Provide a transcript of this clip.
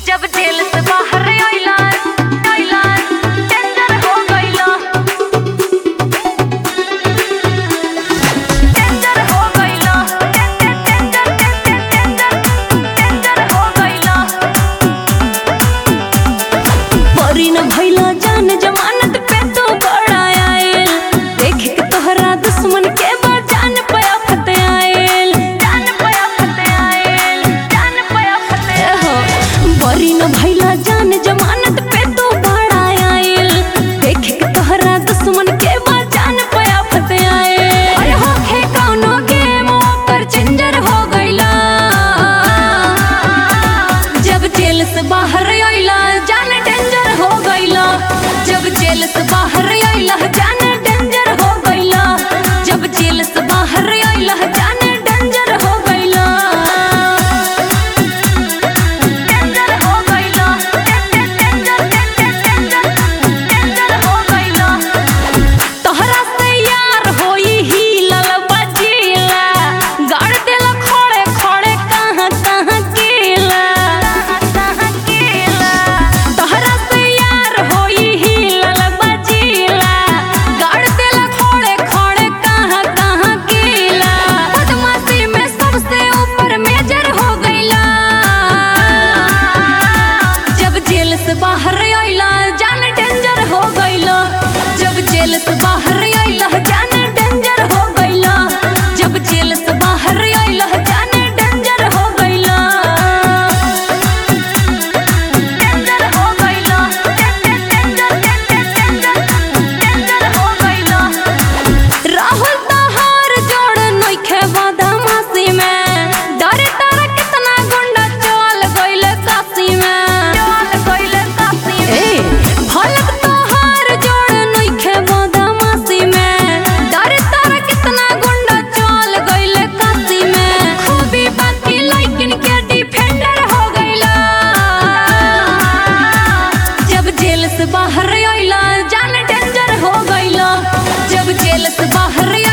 जब जेल से बाहर आइला आइला टेंडर हो गइला टेंडर हो गइला टेंडर हो गइला परी न भइला जान जमानत पे तो बड़ा आयल देख के तोहरा दुश्मन के जान पया फत आयल जान पया फत आयल जान पया फत हो परी न भइला जान जमानत पे तो बड़ा आयल देख के तोहरा दुश्मन के जान पया फत आयल अरे होखे कौनो गेम ओकर चेंजर हो गइला जब जेल से बाहर आइला जान डेंजर हो गइला जब जेल से बाहर आइला जान डेंजर हो गइला जब जेल से बाहर आइला जान डेंजर हो गइला डेंजर हो गइला डेंजर हो गइला तोहरा से यार होई ही ललबा जिला गाड़ देला खोड़े खोड़े कहां कहां केला तोहरा से यार होई ही ललबा जिला गाड़ देला खोड़े खोड़े कहां कहां केला बदमाशी में सबसे ऊपर मेजर हो गइला जब जेल से बाहर आइला जान डेंजर हो गइला जब जेल से बाहर आइला जान डेंजर हो गइला जब जेल से बाहर आइला जान डेंजर हो गइला डेंजर हो गइला डेंजर हो गइला राहुल तोहार जोड़ नइखे बदमाशी में डरे तारा कितना गुंडा चल गइले काशी में भलक तोहार जोड़ नइखे बदमाशी में डरे तारा कितना गुंडा चल गइले काशी में खूबी बाकी लइकिन के डिफेंडर हो गइला जब जेल से बाहर आइला जान डेंजर हो गइला जब जेल से बाहर